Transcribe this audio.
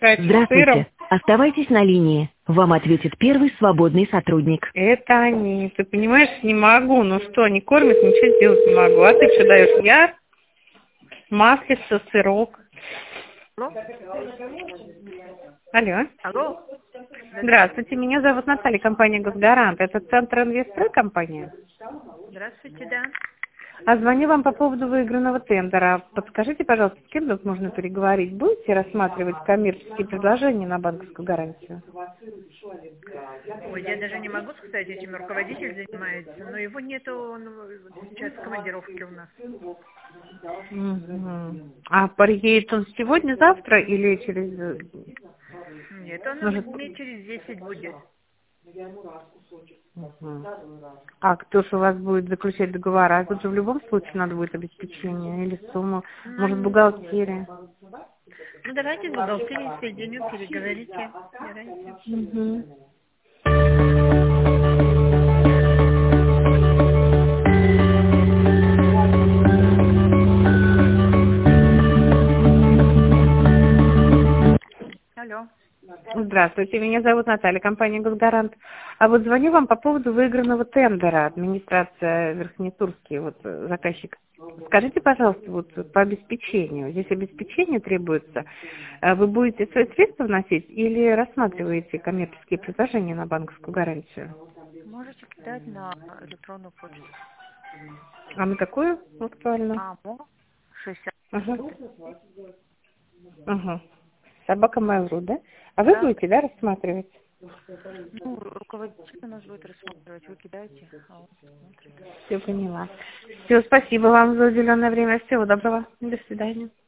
Кстати, с сыром. Здравствуйте. Оставайтесь на линии. Вам ответит первый свободный сотрудник. Это они. Ты понимаешь, не могу. Ну что, не кормят, ничего сделать не могу. А ты что даешь? Я маслица, сырок. Алло? Алло. Алло? Здравствуйте, меня зовут Наталья, компания «Госгарант». Это Центр Инвестрой компания? Здравствуйте, да. А звоню вам по поводу выигранного тендера. Подскажите, пожалуйста, с кем тут можно переговорить? Будете рассматривать коммерческие предложения на банковскую гарантию? Ой, я даже не могу сказать, этим руководитель занимается, но его нету, он сейчас в командировке у нас. Мгм. А приедет он сегодня, завтра или через... Нет, он Может... дней через 10 будет. Мгм. А кто же у вас будет заключать договора? Тут же в любом случае надо будет обеспечение или сумму. Может, бухгалтерия? Ну, давайте с бухгалтерией соединю, переговорите. Давайте. Мгм. Алло. Здравствуйте, меня зовут Наталья, компания «Госгарант». А вот звоню вам по поводу выигранного тендера, администрация Верхнетурский, вот заказчик. Скажите, пожалуйста, вот по обеспечению, здесь обеспечение требуется, вы будете свои средства вносить или рассматриваете коммерческие предложения на банковскую гарантию? Можете кидать на электронную почту. А на какую актуально? АМО 60. Ага. Ага. Собака Mail.ru, да? А вы Да. будете, да, рассматривать? Ну, руководитель у нас будет рассматривать, вы кидаете, а он смотрит. Все поняла. Все, спасибо вам за уделенное время. Всего доброго. До свидания.